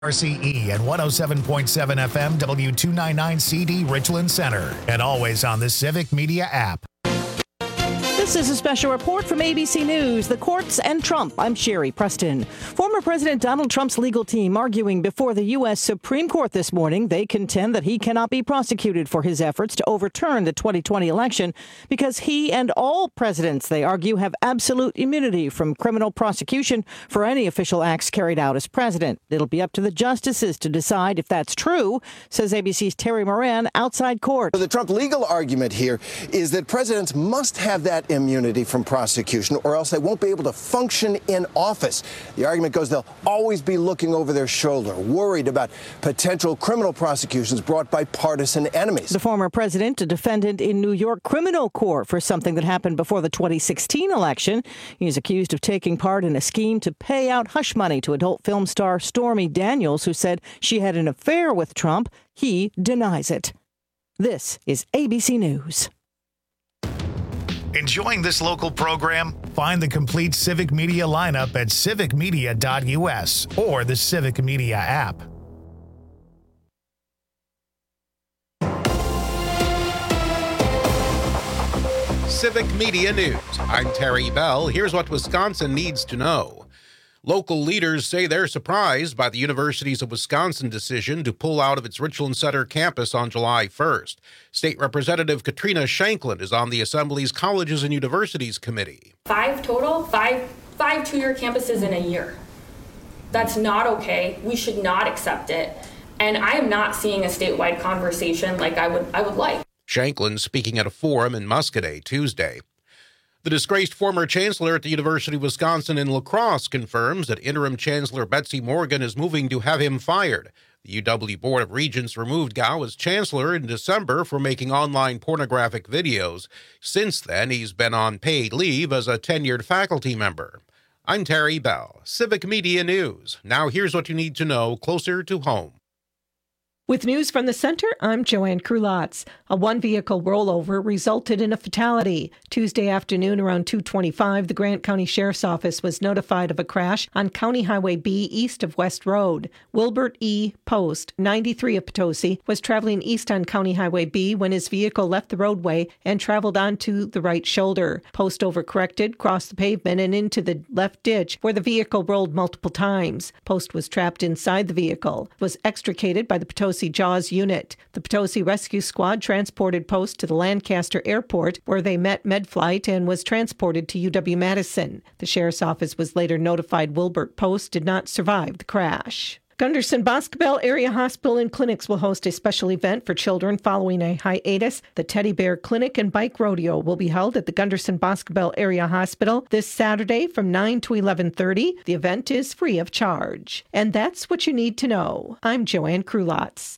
RCE and 107.7 FM W299CD Richland Center, and always on the Civic Media app. This is a special report from ABC News, the courts and Trump. I'm Sherry Preston. Former President Donald Trump's legal team arguing before the U.S. Supreme Court this morning. They contend that he cannot be prosecuted for his efforts to overturn the 2020 election because he and all presidents, they argue, have absolute immunity from criminal prosecution for any official acts carried out as president. It'll be up to the justices to decide if that's true, says ABC's Terry Moran outside court. The Trump legal argument here is that presidents must have that immunity from prosecution or else they won't be able to function in office. The argument goes they'll always be looking over their shoulder, worried about potential criminal prosecutions brought by partisan enemies. The former president, a defendant in New York criminal court for something that happened before the 2016 election. He's accused of taking part in a scheme to pay out hush money to adult film star Stormy Daniels, who said she had an affair with Trump. He denies it. This is ABC News. Enjoying this local program? Find the complete Civic Media lineup at civicmedia.us or the Civic Media app. Civic Media News. I'm Terry Bell. Here's what Wisconsin needs to know. Local leaders say they're surprised by the University of Wisconsin decision to pull out of its Richland Center campus on July 1st. State Representative Katrina Shanklin is on the Assembly's Colleges and Universities Committee. Five two-year campuses in a year. That's not okay. We should not accept it. And I am not seeing a statewide conversation like I would like. Shanklin speaking at a forum in Muscoda Tuesday. The disgraced former chancellor at the University of Wisconsin in La Crosse confirms that interim Chancellor Betsy Morgan is moving to have him fired. The UW Board of Regents removed Gao as chancellor in December for making online pornographic videos. Since then, he's been on paid leave as a tenured faculty member. I'm Terry Bell, Civic Media News. Now here's what you need to know closer to home. With news from the center, I'm Joanne Krulotz. A one-vehicle rollover resulted in a fatality. Tuesday afternoon around 2:25, the Grant County Sheriff's Office was notified of a crash on County Highway B east of West Road. Wilbert E. Post, 93 of Potosi, was traveling east on County Highway B when his vehicle left the roadway and traveled onto the right shoulder. Post overcorrected, crossed the pavement, and into the left ditch, where the vehicle rolled multiple times. Post was trapped inside the vehicle, was extricated by the Potosi Jaws unit. The Potosi Rescue Squad transported Post to the Lancaster Airport, where they met MedFlight and was transported to UW-Madison. The sheriff's office was later notified Wilbert Post did not survive the crash. Gunderson Boscobel Area Hospital and Clinics will host a special event for children following a hiatus. The Teddy Bear Clinic and Bike Rodeo will be held at the Gunderson Boscobel Area Hospital this Saturday from 9 to 11:30. The event is free of charge. And that's what you need to know. I'm Joanne Krulotz.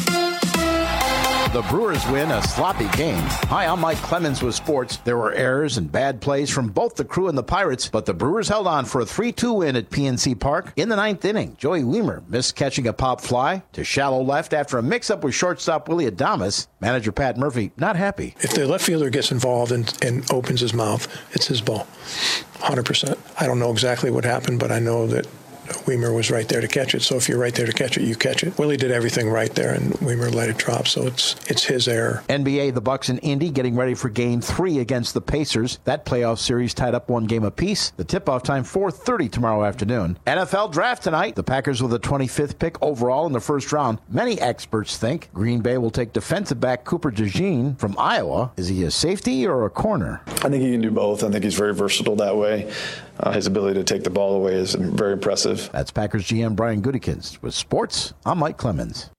The Brewers win a sloppy game. Hi, I'm Mike Clemens with sports. There were errors and bad plays from both the Crew and the Pirates, but the Brewers held on for a 3-2 win at PNC Park. In the ninth inning, Joey Weimer missed catching a pop fly to shallow left after a mix-up with shortstop Willie Adames. Manager Pat Murphy not happy. If the left fielder gets involved and opens his mouth, it's his ball, 100%. I don't know exactly what happened, but I know that Weimer was right there to catch it. So if you're right there to catch it, you catch it. Willie did everything right there, and Weimer let it drop. So it's his error. NBA, the Bucks and Indy getting ready for Game 3 against the Pacers. That playoff series tied up one game apiece. The tip-off time 4:30 tomorrow afternoon. NFL draft tonight. The Packers with the 25th pick overall in the first round. Many experts think Green Bay will take defensive back Cooper DeJean from Iowa. Is he a safety or a corner? I think he can do both. I think he's very versatile that way. His ability to take the ball away is very impressive. That's Packers GM Brian Gutekunst. With sports, I'm Mike Clemens.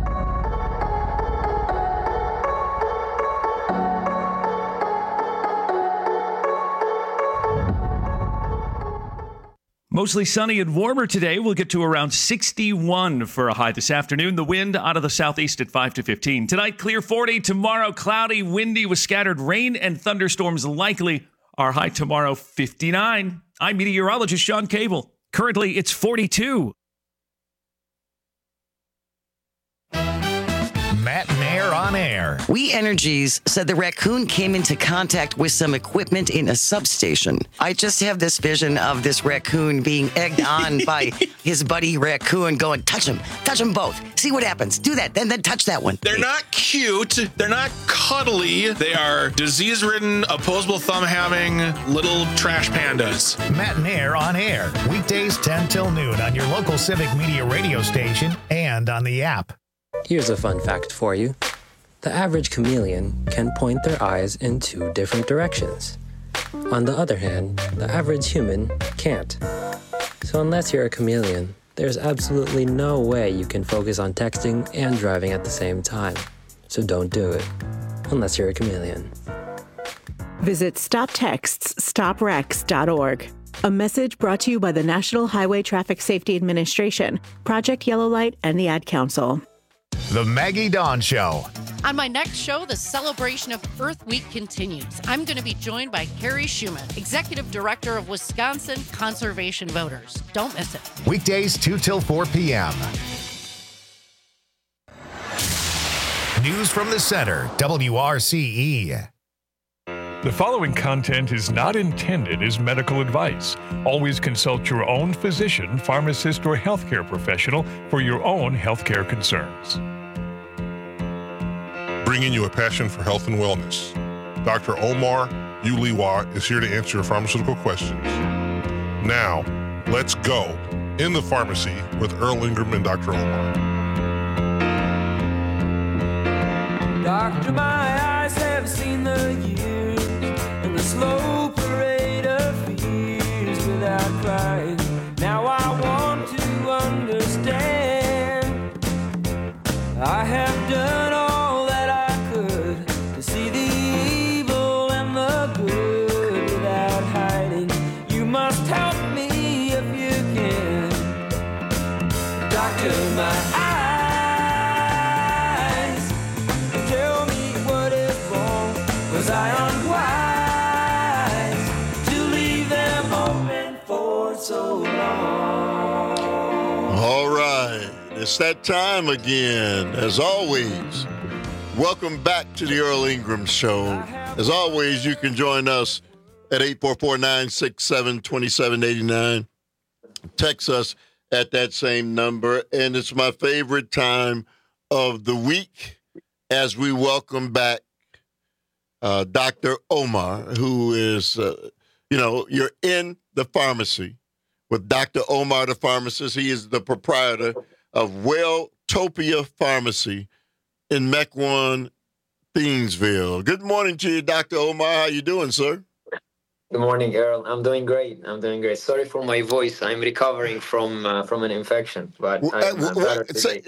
Mostly sunny and warmer today. We'll get to around 61 for a high this afternoon. The wind out of the southeast at 5 to 15. Tonight, clear 40. Tomorrow, cloudy, windy with scattered rain and thunderstorms likely. Our high tomorrow, 59. I'm meteorologist Sean Cable. Currently, it's 42. Matt Mayer Nair on Air. We Energies said the raccoon came into contact with some equipment in a substation. I just have this vision of this raccoon being egged on by his buddy raccoon going, touch them both. See what happens. Do that, then touch that one. They're not cute. They're not cuddly. They are disease-ridden, opposable thumb-having little trash pandas. Matt Nair on Air. Weekdays 10 till noon on your local Civic Media radio station and on the app. Here's a fun fact for you. The average chameleon can point their eyes in 2 different directions. On the other hand, the average human can't. So unless you're a chameleon, there's absolutely no way you can focus on texting and driving at the same time. So don't do it, unless you're a chameleon. Visit StopTextsStopWrecks.org. A message brought to you by the National Highway Traffic Safety Administration, Project Yellow Light, and the Ad Council. The Maggie Dawn Show. On my next show, the celebration of Earth Week continues. I'm going to be joined by Carrie Schumann, Executive Director of Wisconsin Conservation Voters. Don't miss it. Weekdays 2 till 4 p.m. News from the Center, WRCE. The following content is not intended as medical advice. Always consult your own physician, pharmacist, or healthcare professional for your own healthcare concerns. Bringing you a passion for health and wellness. Dr. Omar Uliwa is here to answer your pharmaceutical questions. Now, let's go in the pharmacy with Earl Ingram and Dr. Omar. Doctor, my eyes have seen the years and the slow parade of fears without crying. Now I want to understand. I have done all that I could to see the evil and the good without hiding. You must help me if you can. Doctor, my eyes, tell me what is wrong. Was I unwise to leave them open for so long? All right, it's that time again. As always, welcome back to the Earl Ingram Show. As always, you can join us at 844-967-2789. Text us at that same number. And it's my favorite time of the week as we welcome back Dr. Omar, who is, you're in the pharmacy with Dr. Omar, the pharmacist. He is the proprietor of Welltopia Pharmacy in Mequon, Thiensville. Good morning to you, Dr. Omar. How you doing, sir? Good morning, Earl. I'm doing great. Sorry for my voice. I'm recovering from an infection, but I'm better today.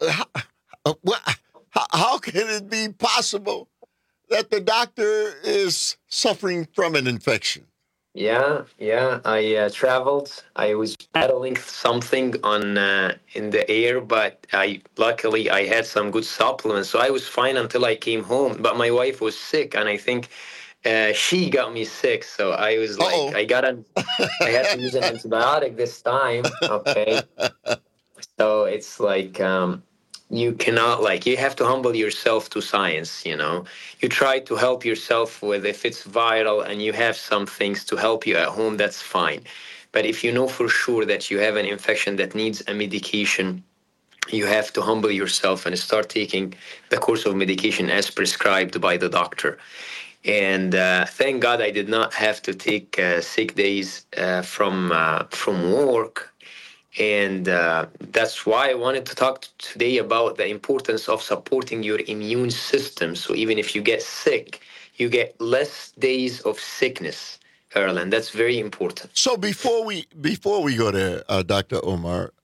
How can it be possible that the doctor is suffering from an infection? Yeah. I traveled. I was battling something on in the air, but luckily I had some good supplements, so I was fine until I came home. But my wife was sick, and I think she got me sick. So I was like, I had to use an antibiotic this time. Okay, so it's like. You cannot, you have to humble yourself to science, You try to help yourself with, if it's viral and you have some things to help you at home, that's fine. But if you know for sure that you have an infection that needs a medication, you have to humble yourself and start taking the course of medication as prescribed by the doctor. And thank God I did not have to take sick days from work. And that's why I wanted to talk today about the importance of supporting your immune system. So even if you get sick, you get less days of sickness, Earl, and that's very important. So before we go there, Dr. Omar,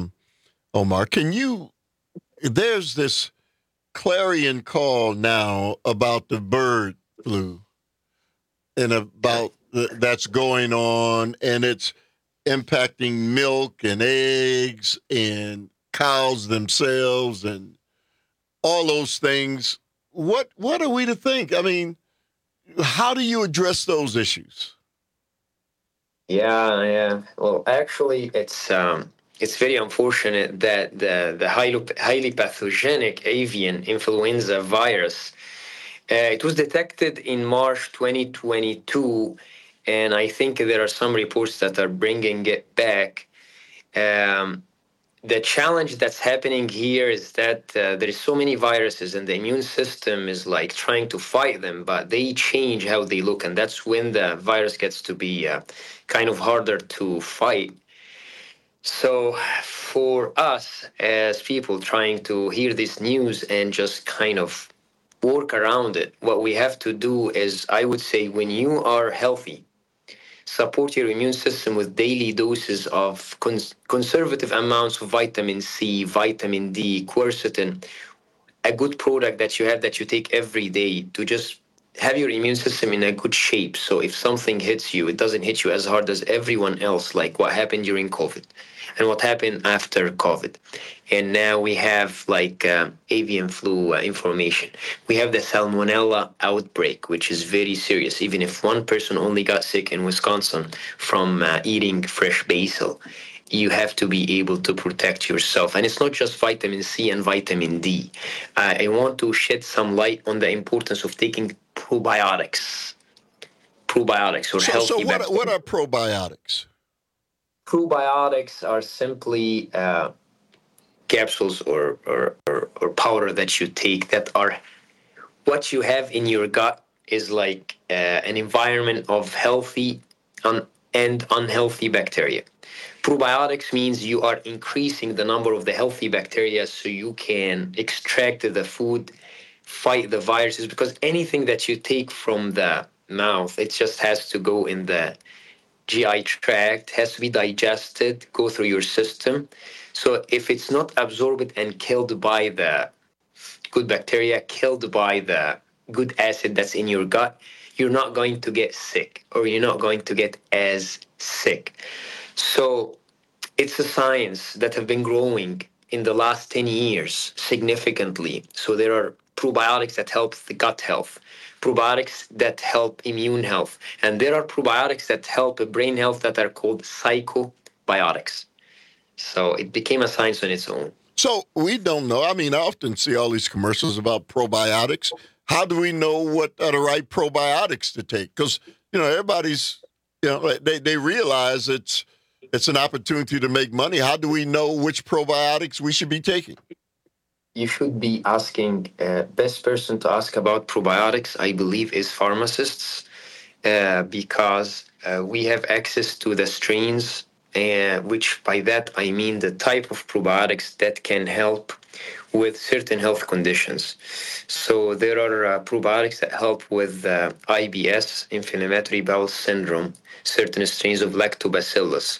there's this clarion call now about the bird flu and about that's going on, and it's impacting milk and eggs and cows themselves and all those things. What are we to think? I mean, how do you address those issues? Yeah. Well, actually, it's it's very unfortunate that the highly pathogenic avian influenza virus, it was detected in March 2022, and I think there are some reports that are bringing it back. The challenge that's happening here is that there is so many viruses and the immune system is like trying to fight them, but they change how they look. And that's when the virus gets to be kind of harder to fight. So for us as people trying to hear this news and just kind of work around it, what we have to do is, I would say, when you are healthy, support your immune system with daily doses of conservative amounts of vitamin C, vitamin D, quercetin, a good product that you have that you take every day to just have your immune system in a good shape. So if something hits you, it doesn't hit you as hard as everyone else, like what happened during COVID and what happened after COVID. And now we have like avian flu information. We have the salmonella outbreak, which is very serious. Even if one person only got sick in Wisconsin from eating fresh basil, you have to be able to protect yourself. And it's not just vitamin C and vitamin D. I want to shed some light on the importance of taking probiotics or healthy So what are probiotics? Probiotics are simply capsules or powder that you take that are what you have in your gut is like an environment of healthy and unhealthy bacteria. Probiotics means you are increasing the number of the healthy bacteria so you can extract the food, fight the viruses, because anything that you take from the mouth, it just has to go in the GI tract, has to be digested, go through your system. So if it's not absorbed and killed by the good bacteria, killed by the good acid that's in your gut, you're not going to get sick, or you're not going to get as sick. So it's a science that have been growing in the last 10 years significantly. So there are probiotics that help the gut health, probiotics that help immune health, and there are probiotics that help brain health that are called psychobiotics. So it became a science on its own. So we don't know. I mean, I often see all these commercials about probiotics. How do we know what are the right probiotics to take? Because, everybody's, they realize it's an opportunity to make money. How do we know which probiotics we should be taking? You should be asking, best person to ask about probiotics, I believe, is pharmacists, because we have access to the strains, which by that I mean the type of probiotics that can help with certain health conditions. So there are probiotics that help with IBS, inflammatory bowel syndrome, certain strains of lactobacillus.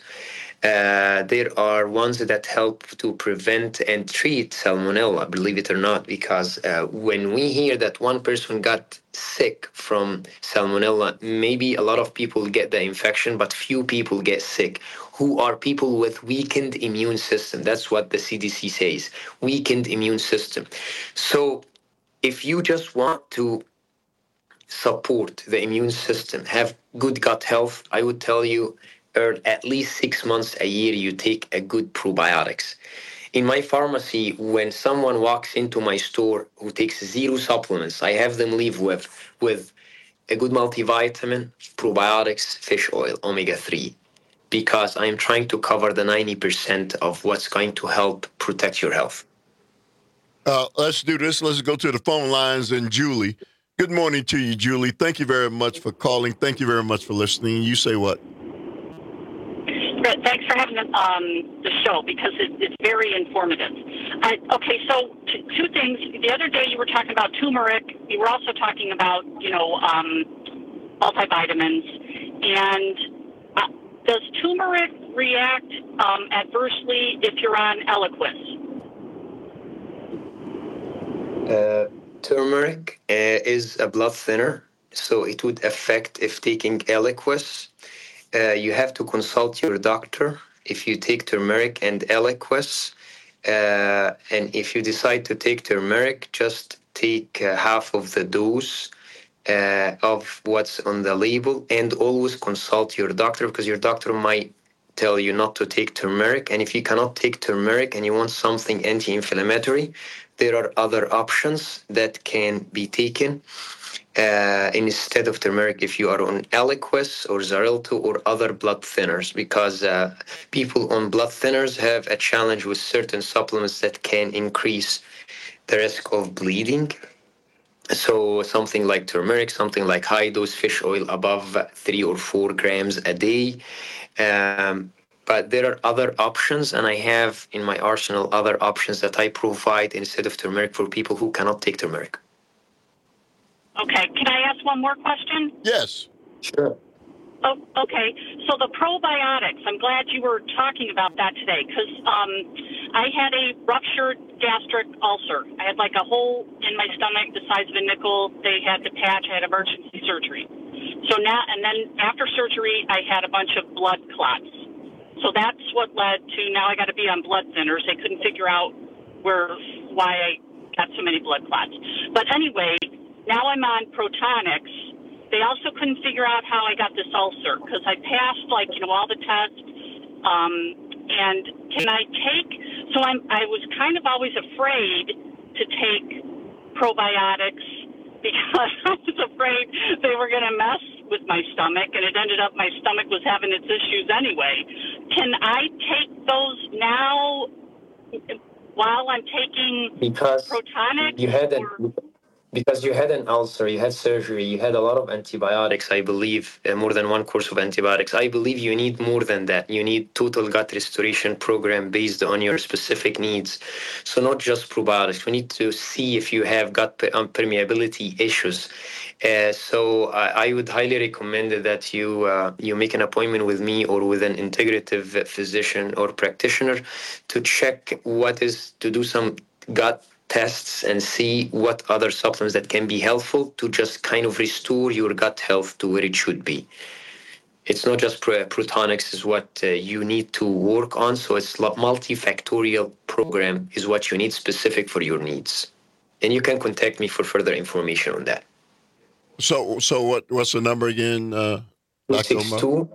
There are ones that help to prevent and treat salmonella, believe it or not, because when we hear that one person got sick from salmonella, maybe a lot of people get the infection, but few people get sick, who are people with weakened immune system. That's what the CDC says, weakened immune system. So if you just want to support the immune system, have good gut health, I would tell you, at least 6 months a year, you take a good probiotics. In my pharmacy, when someone walks into my store who takes 0 supplements, I have them leave with a good multivitamin, probiotics, fish oil, omega-3, because I'm trying to cover the 90% of what's going to help protect your health. Let's do this. Let's go to the phone lines and Julie. Good morning to you, Julie. Thank you very much for calling. Thank you very much for listening. You say what? Thanks for having the show, because it's very informative. Okay, so two things. The other day you were talking about turmeric. You were also talking about, multivitamins. And does turmeric react adversely if you're on Eliquis? Turmeric is a blood thinner, so it would affect if taking Eliquis. You have to consult your doctor if you take turmeric and Eliquis. And if you decide to take turmeric, just take half of the dose of what's on the label, and always consult your doctor, because your doctor might tell you not to take turmeric. And if you cannot take turmeric and you want something anti-inflammatory, there are other options that can be taken instead of turmeric if you are on Eliquis or Xarelto or other blood thinners, because people on blood thinners have a challenge with certain supplements that can increase the risk of bleeding. So something like turmeric, something like high-dose fish oil above 3 or 4 grams a day. But there are other options, and I have in my arsenal other options that I provide instead of turmeric for people who cannot take turmeric. Okay, can I ask one more question? Yes. Sure. Oh, okay. So the probiotics, I'm glad you were talking about that today, because I had a ruptured gastric ulcer. I had like a hole in my stomach the size of a nickel. They had to patch. I had emergency surgery. So now, and then after surgery, I had a bunch of blood clots. So that's what led to now I got to be on blood thinners. They couldn't figure out why I got so many blood clots. But anyway, now I'm on Protonix. They also couldn't figure out how I got this ulcer because I passed all the tests. And can I take? So I was kind of always afraid to take probiotics because I was afraid they were going to mess with my stomach, and it ended up my stomach was having its issues anyway. Can I take those now while I'm taking Protonix? Because you had an ulcer, you had surgery, you had a lot of antibiotics, I believe, more than one course of antibiotics. I believe you need more than that. You need total gut restoration program based on your specific needs. So not just probiotics. We need to see if you have gut permeability issues. So I would highly recommend that you make an appointment with me or with an integrative physician or practitioner to check to do some gut tests and see what other supplements that can be helpful to just kind of restore your gut health to where it should be. It's not just Protonix is what you need to work on, so it's multifactorial program is what you need specific for your needs. And you can contact me for further information on that. So what's the number again, Dr. Omar?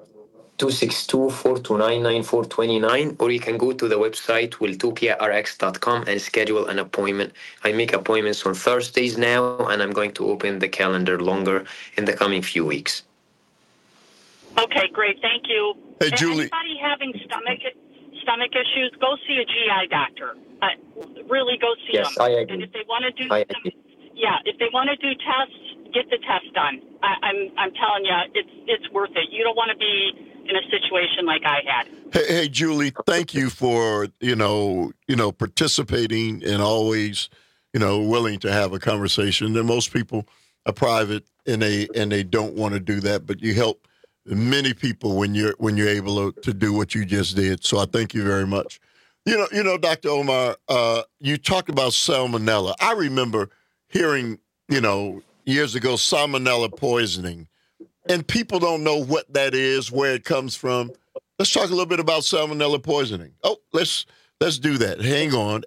262-429-9429, or you can go to the website wiltopiarx.com and schedule an appointment. I make appointments on Thursdays now, and I'm going to open the calendar longer in the coming few weeks. Okay, great. Thank you. Hey, Julie. Anybody having stomach issues, go see a GI doctor. Really go see them. Yes, I agree. And if they want to do if they want to do tests, get the test done. I'm telling you, it's worth it. You don't want to be in a situation like I had. Hey, Julie, thank you for, participating and always, willing to have a conversation. And most people are private and they don't want to do that, but you help many people when you're able to do what you just did. So I thank you very much. Dr. Omar, you talked about salmonella. I remember hearing, years ago, salmonella poisoning. And people don't know what that is, where it comes from. Let's talk a little bit about salmonella poisoning. Oh, let's do that. Hang on.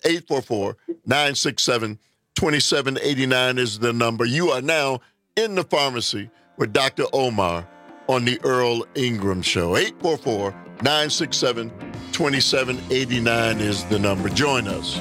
844-967-2789 is the number. You are now in the pharmacy with Dr. Omar on the Earl Ingram Show. 844-967-2789 is the number. Join us.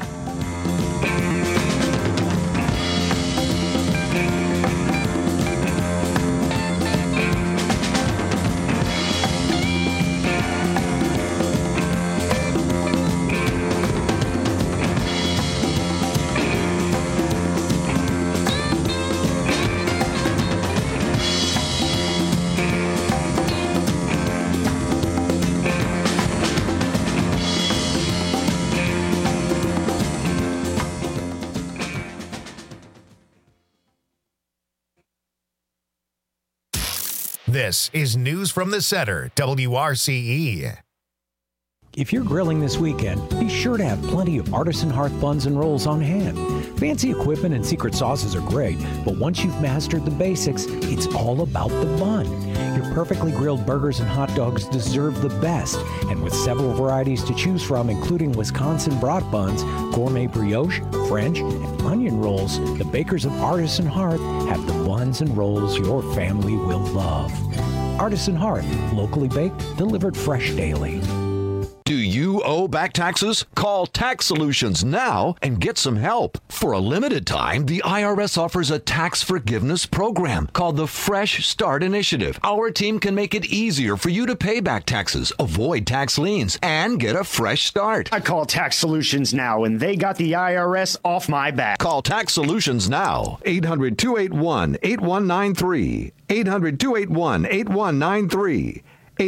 This is News from the Center, WRCE. If you're grilling this weekend, be sure to have plenty of Artisan Hearth buns and rolls on hand. Fancy equipment and secret sauces are great, but once you've mastered the basics, it's all about the bun. Your perfectly grilled burgers and hot dogs deserve the best, and with several varieties to choose from, including Wisconsin brat buns, gourmet brioche, French, and onion rolls, the bakers of Artisan Hearth have the buns and rolls your family will love. Artisan Hearth, locally baked, delivered fresh daily. Do you owe back taxes? Call Tax Solutions now and get some help. For a limited time, the IRS offers a tax forgiveness program called the Fresh Start Initiative. Our team can make it easier for you to pay back taxes, avoid tax liens, and get a fresh start. I call Tax Solutions now, and they got the IRS off my back. Call Tax Solutions now. 800-281-8193. 800-281-8193.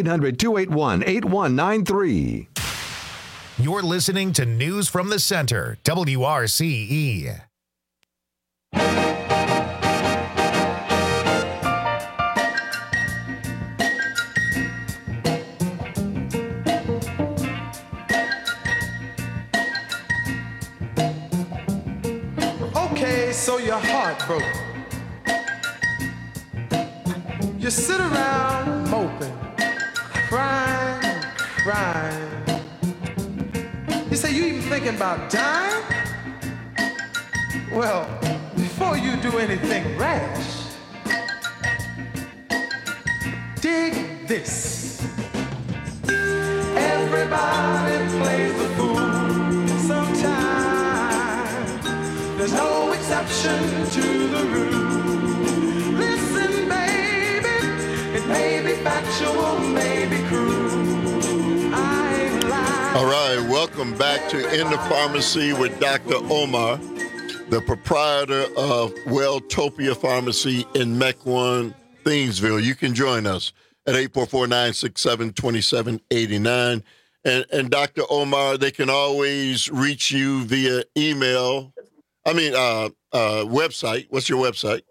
800-281-8193. You're listening to News from the Center, WRCE. Okay, so you're heartbroken. You sit around moping, crying. You say you even thinking about dying? Well, before you do anything rash, dig this. Everybody plays the fool sometimes. There's no exception to the rule. Listen, baby, it may be factual, may be cruel. All right, welcome back to In the Pharmacy with Dr. Omar, the proprietor of Welltopia Pharmacy in Mequon, Thingsville. You can join us at 844-967-2789. And Dr. Omar, they can always reach you via email. Website. What's your website?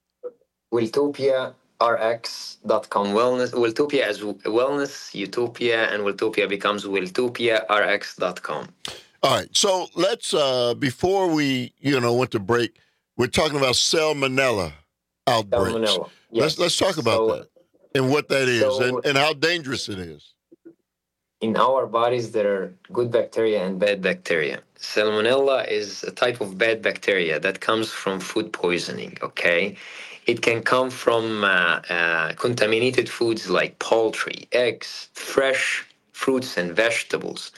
WelltopiaRx.com. Wellness, Welltopia as wellness, utopia, and Welltopia becomes WelltopiaRx.com. All right. So let's, before we, went to break, we're talking about salmonella outbreaks. Salmonella, yes. Let's talk about that and what that is and how dangerous it is. In our bodies, there are good bacteria and bad bacteria. Salmonella is a type of bad bacteria that comes from food poisoning, okay? It can come from contaminated foods like poultry, eggs, fresh fruits and vegetables.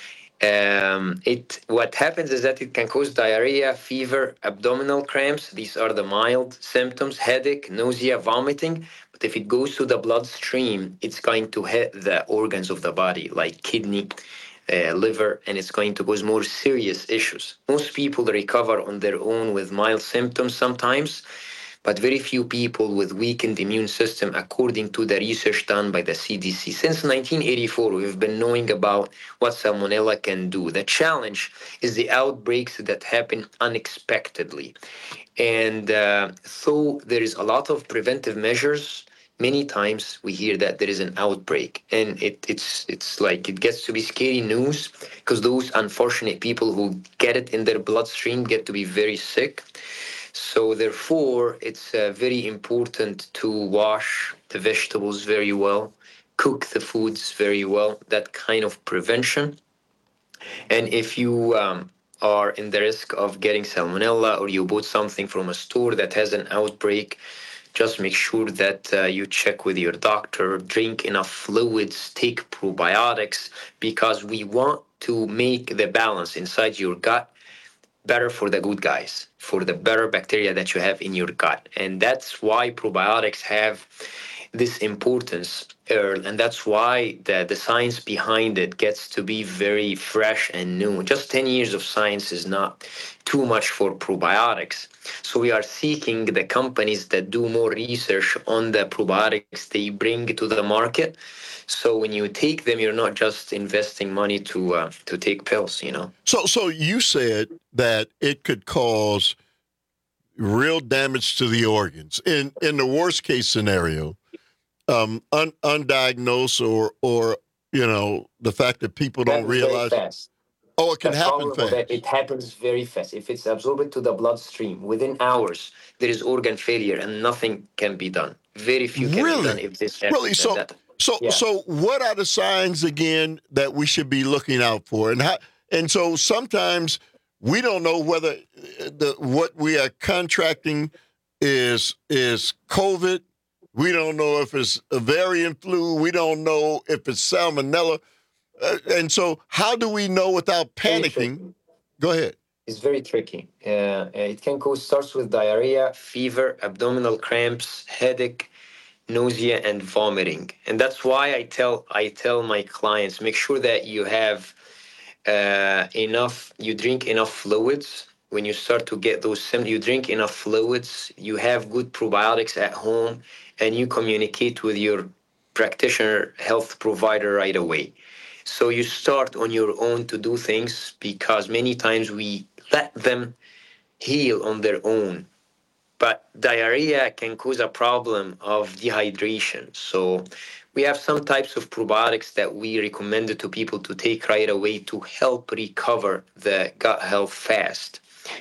What happens is that it can cause diarrhea, fever, abdominal cramps. These are the mild symptoms, headache, nausea, vomiting. But if it goes to the bloodstream, it's going to hit the organs of the body like kidney, liver, and it's going to cause more serious issues. Most people recover on their own with mild symptoms sometimes, but very few people with weakened immune system, according to the research done by the CDC. Since 1984, we've been knowing about what salmonella can do. The challenge is the outbreaks that happen unexpectedly. And so there is a lot of preventive measures. Many times we hear that there is an outbreak, and it's like it gets to be scary news because those unfortunate people who get it in their bloodstream get to be very sick. So therefore, it's very important to wash the vegetables very well, cook the foods very well, that kind of prevention. And if you are in the risk of getting salmonella or you bought something from a store that has an outbreak, just make sure that you check with your doctor, drink enough fluids, take probiotics, because we want to make the balance inside your gut better for the good guys, for the better bacteria that you have in your gut. And that's why probiotics have this importance, and that's why the science behind it gets to be very fresh and new. Just 10 years of science is not too much for probiotics. So we are seeking the companies that do more research on the probiotics they bring to the market. So when you take them, you're not just investing money to take pills, So you said that it could cause real damage to the organs. In the worst case scenario, undiagnosed or the fact that people don't realize. Very fast. Oh, it can happen fast. It happens very fast. If it's absorbed to the bloodstream, within hours, there is organ failure and nothing can be done. Very few can be done if this happens. Really? So what are the signs again that we should be looking out for? And so sometimes we don't know whether what we are contracting is COVID We don't know if it's avian flu. We don't know if it's salmonella. And so how do we know without panicking? Go ahead. It's very tricky. It can starts with diarrhea, fever, abdominal cramps, headache, nausea, and vomiting. And that's why I tell my clients, make sure that you have you drink enough fluids. When you start to get those symptoms, you drink enough fluids, you have good probiotics at home, and you communicate with your practitioner, health provider right away. So you start on your own to do things, because many times we let them heal on their own. But diarrhea can cause a problem of dehydration. So we have some types of probiotics that we recommend to people to take right away to help recover the gut health fast.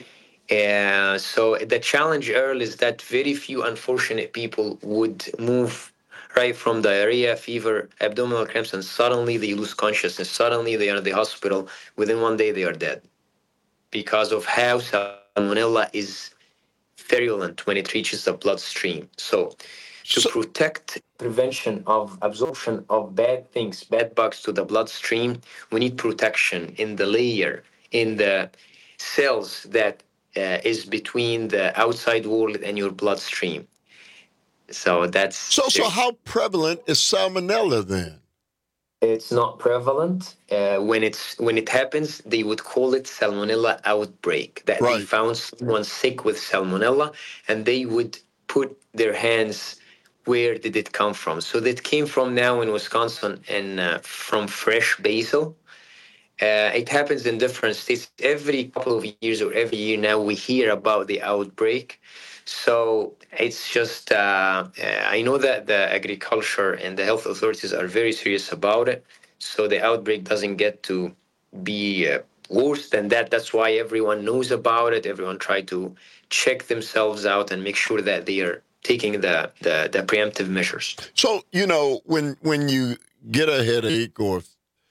So the challenge, Earl, is that very few unfortunate people would move right from diarrhea, fever, abdominal cramps, and suddenly they lose consciousness. Suddenly they are in the hospital. Within 1 day, they are dead because of how salmonella is virulent when it reaches the bloodstream. So to protect prevention of absorption of bad things, bad bugs to the bloodstream, we need protection in the layer, in the cells that is between the outside world and your bloodstream. So that's... So how prevalent is salmonella then? It's not prevalent. When it happens, they would call it salmonella outbreak. That right. They found someone sick with salmonella, and they would put their hands, where did it come from? So that came from now in Wisconsin and from fresh basil. It happens in different states. Every couple of years or every year now, we hear about the outbreak. So it's just, I know that the agriculture and the health authorities are very serious about it. So the outbreak doesn't get to be worse than that. That's why everyone knows about it. Everyone try to check themselves out and make sure that they are taking the preemptive measures. So, when you get a headache or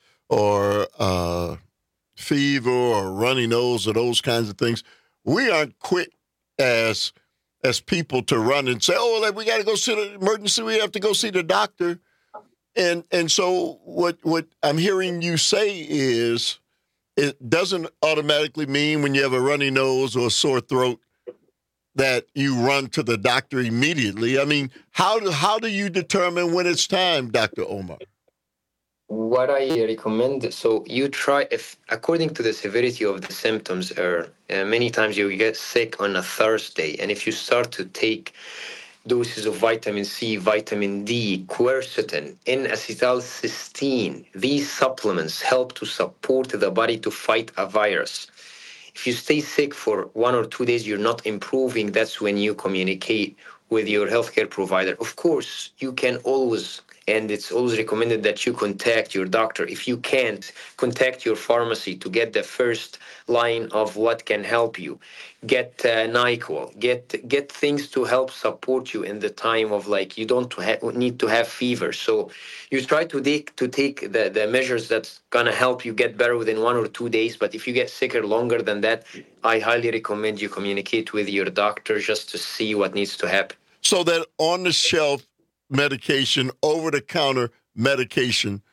fever or runny nose or those kinds of things, we aren't quick as people to run and say, we got to go see the emergency. We have to go see the doctor. And so what I'm hearing you say is it doesn't automatically mean when you have a runny nose or a sore throat that you run to the doctor immediately. I mean, how do you determine when it's time, Dr. Omar? What I recommend, so you try, if according to the severity of the symptoms, many times you get sick on a Thursday, and if you start to take doses of vitamin C, vitamin D, quercetin, N-acetylcysteine, these supplements help to support the body to fight a virus. If you stay sick for 1 or 2 days, you're not improving, that's when you communicate with your healthcare provider. Of course, you can always, and it's always recommended that you contact your doctor. If you can't, contact your pharmacy to get the first line of what can help you. Get NyQuil. Get things to help support you in the time of you don't need to have fever. So you try to take the measures that's gonna help you get better within 1 or 2 days. But if you get sicker longer than that, I highly recommend you communicate with your doctor just to see what needs to happen. So that on the shelf medication, over-the-counter medication,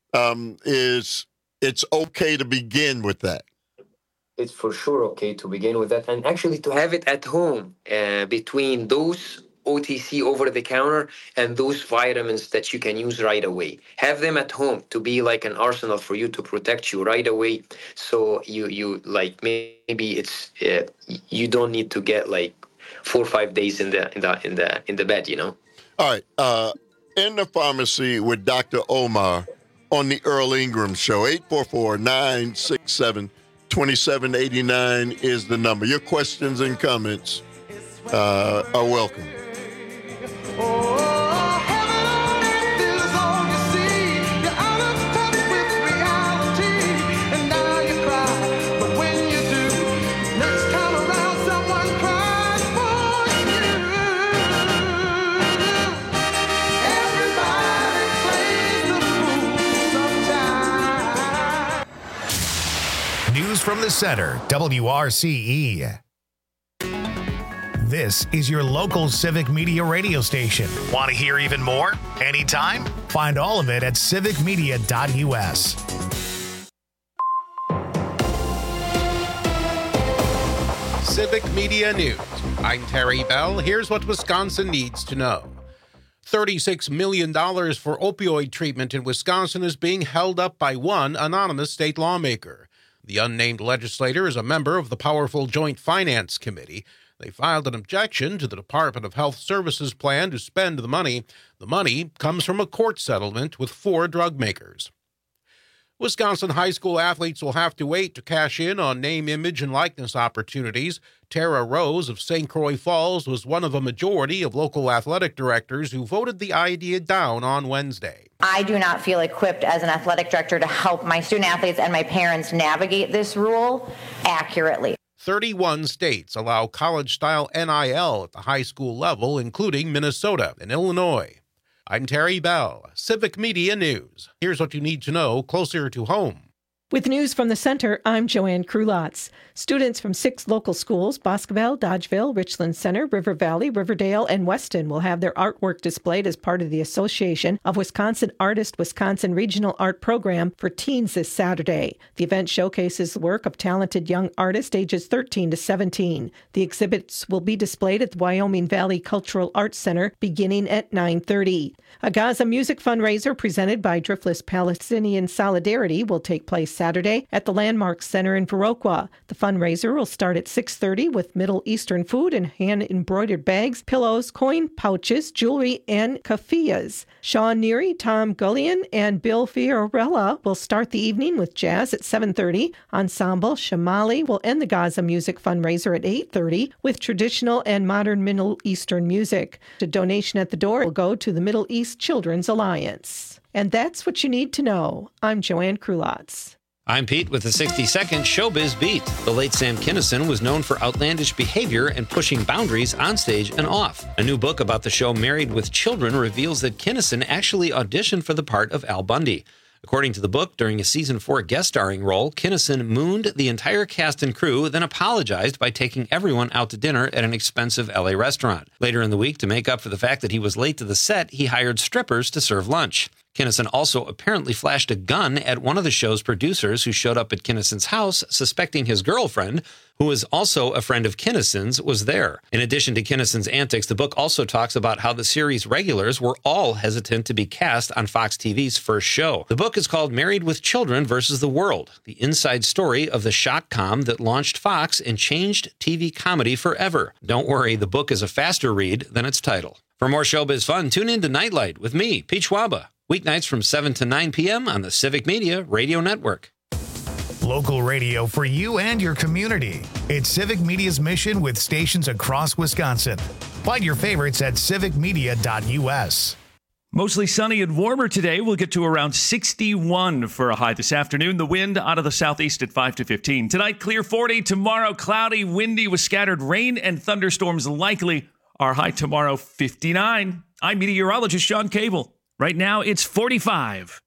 it's okay to begin with that. It's for sure okay to begin with that, and actually to have it at home between those OTC over-the-counter and those vitamins that you can use right away. Have them at home to be like an arsenal for you to protect you right away. So you maybe it's you don't need to get 4 or 5 days in the bed, All right. In the pharmacy with Dr. Omar on the Earl Ingram Show. 844-967-2789 is the number. Your questions and comments are welcome. News from the center, WRCE. This is your local Civic Media radio station. Want to hear even more? Anytime? Find all of it at civicmedia.us. Civic Media News. I'm Terry Bell. Here's what Wisconsin needs to know. $36 million for opioid treatment in Wisconsin is being held up by one anonymous state lawmaker. The unnamed legislator is a member of the powerful Joint Finance Committee. They filed an objection to the Department of Health Services plan to spend the money. The money comes from a court settlement with 4 drug makers. Wisconsin high school athletes will have to wait to cash in on name, image, and likeness opportunities. Tara Rose of St. Croix Falls was one of a majority of local athletic directors who voted the idea down on Wednesday. I do not feel equipped as an athletic director to help my student athletes and my parents navigate this rule accurately. 31 states allow college-style NIL at the high school level, including Minnesota and Illinois. I'm Terry Bell, Civic Media News. Here's what you need to know closer to home. With news from the center, I'm Joanne Krulotz. Students from 6 local schools, Boscoville, Dodgeville, Richland Center, River Valley, Riverdale, and Weston, will have their artwork displayed as part of the Association of Wisconsin Artists Wisconsin Regional Art Program for teens this Saturday. The event showcases the work of talented young artists ages 13 to 17. The exhibits will be displayed at the Wyoming Valley Cultural Arts Center beginning at 9:30. A Gaza music fundraiser presented by Driftless Palestinian Solidarity will take place Saturday at the Landmark Center in Viroqua. The fundraiser will start at 6:30 with Middle Eastern food and hand-embroidered bags, pillows, coin pouches, jewelry, and keffiyehs. Sean Neary, Tom Gullion, and Bill Fiorella will start the evening with jazz at 7:30. Ensemble Shamali will end the Gaza music fundraiser at 8:30 with traditional and modern Middle Eastern music. The donation at the door will go to the Middle East Children's Alliance. And that's what you need to know. I'm Joanne Krulotz. I'm Pete with the 60-second Showbiz Beat. The late Sam Kinison was known for outlandish behavior and pushing boundaries on stage and off. A new book about the show Married with Children reveals that Kinison actually auditioned for the part of Al Bundy. According to the book, during a season 4 guest starring role, Kinison mooned the entire cast and crew, then apologized by taking everyone out to dinner at an expensive LA restaurant. Later in the week, to make up for the fact that he was late to the set, he hired strippers to serve lunch. Kinison also apparently flashed a gun at one of the show's producers who showed up at Kinison's house, suspecting his girlfriend, who was also a friend of Kinison's, was there. In addition to Kinison's antics, the book also talks about how the series regulars were all hesitant to be cast on Fox TV's first show. The book is called Married with Children versus the World, the inside story of the shock-com that launched Fox and changed TV comedy forever. Don't worry, the book is a faster read than its title. For more showbiz fun, tune in to Nightlight with me, Pete Schwaba. Weeknights from 7 to 9 p.m. on the Civic Media Radio Network. Local radio for you and your community. It's Civic Media's mission with stations across Wisconsin. Find your favorites at civicmedia.us. Mostly sunny and warmer today. We'll get to around 61 for a high this afternoon. The wind out of the southeast at 5 to 15. Tonight, clear 40. Tomorrow, cloudy, windy with scattered rain and thunderstorms likely. Our high tomorrow, 59. I'm meteorologist Sean Cable. Right now, it's 45.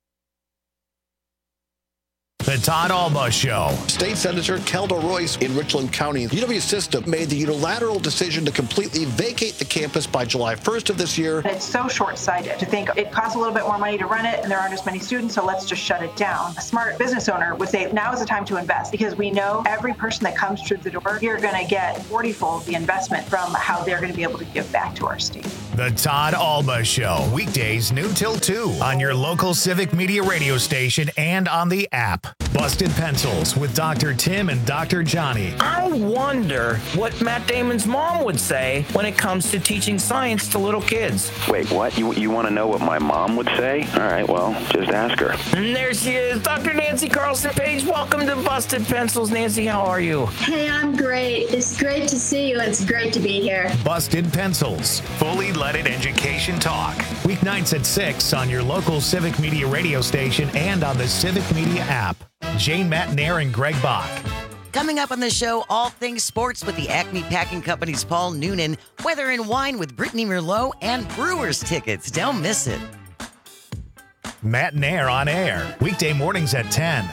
The Todd Alba Show. State Senator Kelda Royce in Richland County. UW System made the unilateral decision to completely vacate the campus by July 1st of this year. It's so short-sighted to think it costs a little bit more money to run it and there aren't as many students, so let's just shut it down. A smart business owner would say now is the time to invest because we know every person that comes through the door, you're going to get 40-fold the investment from how they're going to be able to give back to our state. The Todd Alba Show. Weekdays noon till 2 on your local Civic Media radio station and on the app. Busted Pencils with Dr. Tim and Dr. Johnny. I wonder what Matt Damon's mom would say when it comes to teaching science to little kids. Wait, what? You want to know what my mom would say? All right, well, just ask her. And there she is, Dr. Nancy Carlson Page. Welcome to Busted Pencils. Nancy, how are you? Hey, I'm great. It's great to see you. It's great to be here. Busted Pencils. Fully leaded education talk. Weeknights at 6 on your local Civic Media radio station and on the Civic Media app. Jane Matnair and Greg Bach. Coming up on the show, all things sports with the Acme Packing Company's Paul Noonan, weather and wine with Brittany Merlot, and Brewers tickets. Don't miss it. Matnair on air, weekday mornings at 10.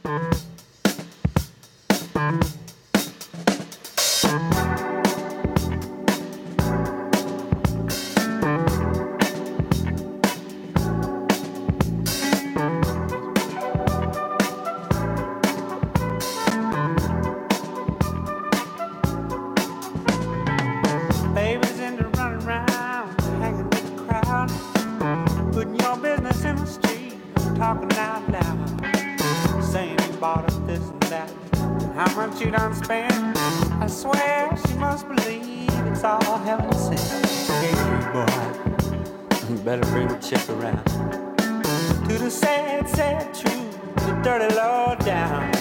Babies into running around, hanging with the crowd, putting your business in the street, talking out loud, saying you bought us this and that, and how much you done spent. I swear she must believe it's all heaven sent. Hey boy, you better bring the chick around to the sad, sad truth, the dirty low down.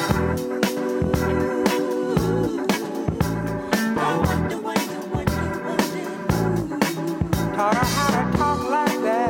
Taught her how to talk like that.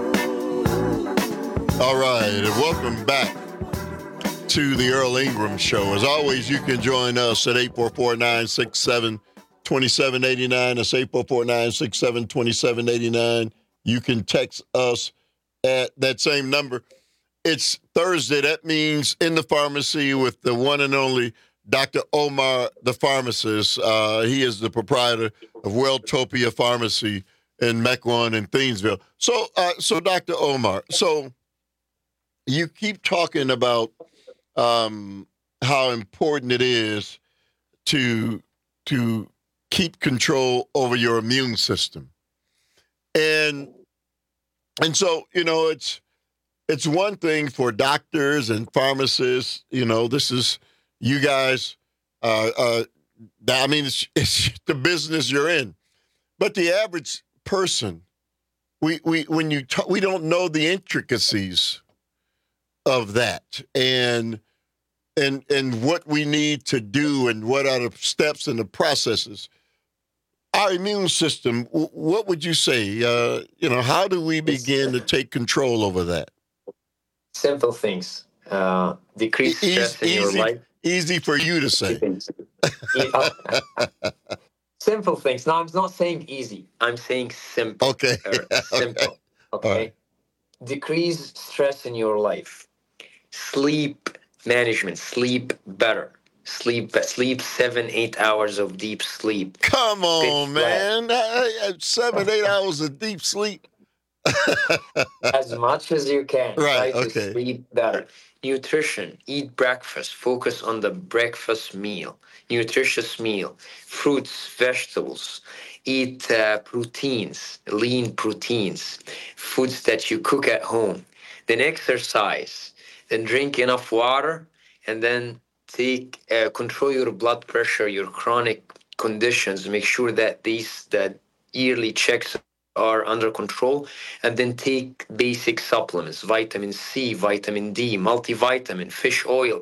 All right, and welcome back to the Earl Ingram Show. As always, you can join us at 844-967-2789. That's 844-967-2789. You can text us at that same number. It's Thursday. That means in the pharmacy with the one and only Dr. Omar, the pharmacist. He is the proprietor of Welltopia Pharmacy in Mequon and Thiensville. So Dr. Omar, so you keep talking about how important it is to keep control over your immune system. And so, you know, it's one thing for doctors and pharmacists, you know, this is you guys, I mean, it's the business you're in. But the average person, we don't know the intricacies of that and what we need to do and what are the steps and the processes. Our immune system, what would you say? You know, how do we begin to take control over that? Simple things. Decrease stress in your life. Easy for you to say. Simple things. No, I'm not saying easy. I'm saying simple. Okay. Simple. Okay. Right. Decrease stress in your life. Sleep management. Sleep better. Sleep 7-8 hours of deep sleep. Come on, man. 7-8 hours of deep sleep. As much as you can. Right. Try Okay. to sleep better. Nutrition. Eat breakfast. Focus on the breakfast meal. Nutritious meal. Fruits, vegetables. Eat proteins, lean proteins. Foods that you cook at home. Then exercise. Then drink enough water. And then control your blood pressure, your chronic conditions. Make sure that that yearly checks are under control, and then take basic supplements, vitamin C, vitamin D, multivitamin, fish oil.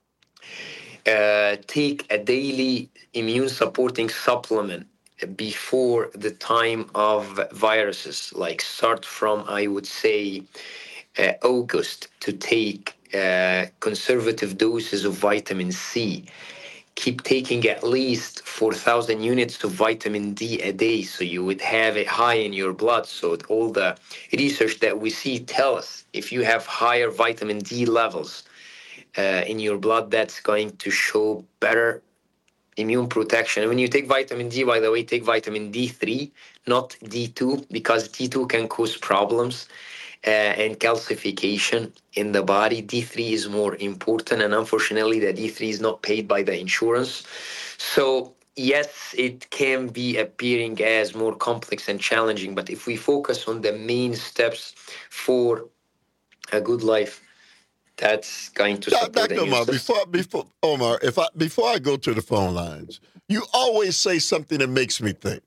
Take a daily immune supporting supplement before the time of viruses, like start from, I would say, August to take conservative doses of vitamin C. Keep taking at least 4,000 units of vitamin D a day, so you would have it high in your blood. So all the research that we see tell us if you have higher vitamin D levels in your blood, that's going to show better immune protection. And when you take vitamin D, by the way, take vitamin D3, not D2, because D2 can cause problems and calcification in the body. D3 is more important, and unfortunately the D3 is not paid by the insurance. So yes, it can be appearing as more complex and challenging, but if we focus on the main steps for a good life, that's going to support Dr. Omar, before I go to the phone lines, you always say something that makes me think.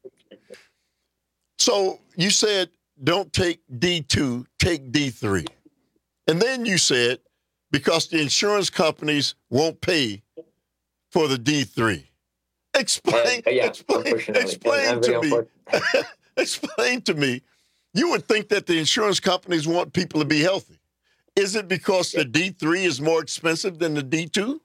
So you said, don't take D2, take D3. And then you said, because the insurance companies won't pay for the D3. Explain to me. You would think that the insurance companies want people to be healthy. Is it because the D3 is more expensive than the D2?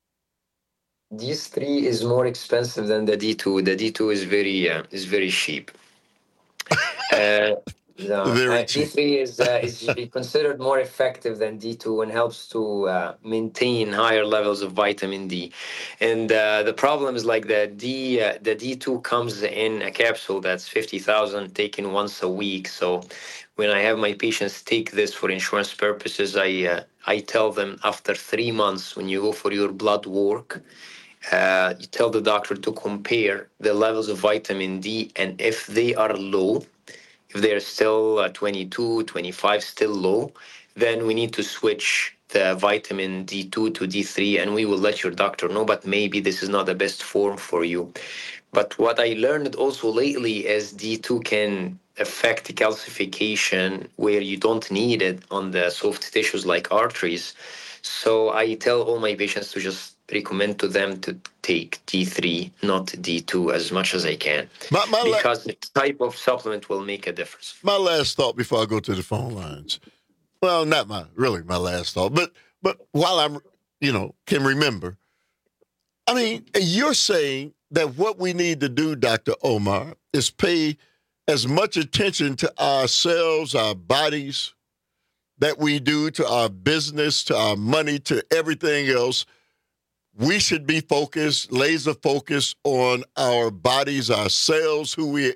D3 is more expensive than the D2. The D2 is very cheap. D3 is considered more effective than D2 and helps to maintain higher levels of vitamin D. And the problem is like the D2 comes in a capsule that's 50,000 taken once a week. So when I have my patients take this for insurance purposes, I tell them after 3 months when you go for your blood work, you tell the doctor to compare the levels of vitamin D, and if they are low, if they're still 22, 25, still low, then we need to switch the vitamin D2 to D3, and we will let your doctor know, but maybe this is not the best form for you. But what I learned also lately is D2 can affect calcification where you don't need it on the soft tissues like arteries. So I tell all my patients to just recommend to them to take D3, not D2, as much as I can, because the type of supplement will make a difference. My last thought before I go to the phone lines. Well, not my last thought, but while I'm, can remember. I mean, you're saying that what we need to do, Dr. Omar, is pay as much attention to ourselves, our bodies, that we do to our business, to our money, to everything else. We should be focused, laser focused on our bodies, ourselves, who we,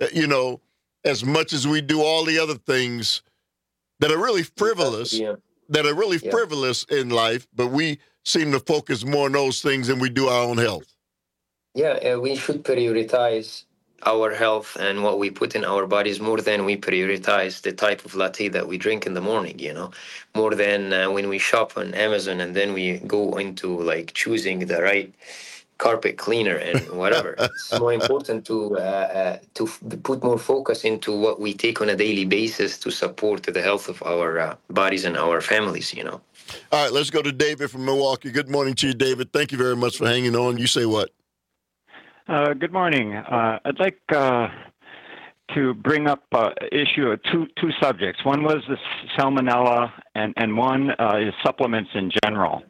as much as we do all the other things that are really frivolous, frivolous in life, but we seem to focus more on those things than we do our own health. Yeah, we should prioritize our health and what we put in our bodies more than we prioritize the type of latte that we drink in the morning, more than when we shop on Amazon and then we go into like choosing the right carpet cleaner and whatever. It's more important to put more focus into what we take on a daily basis to support the health of our bodies and our families, All right, let's go to David from Milwaukee. Good morning to you, David. Thank you very much for hanging on. You say what? Good morning. I'd like to bring up issue of two subjects. One was the salmonella, and one is supplements in general.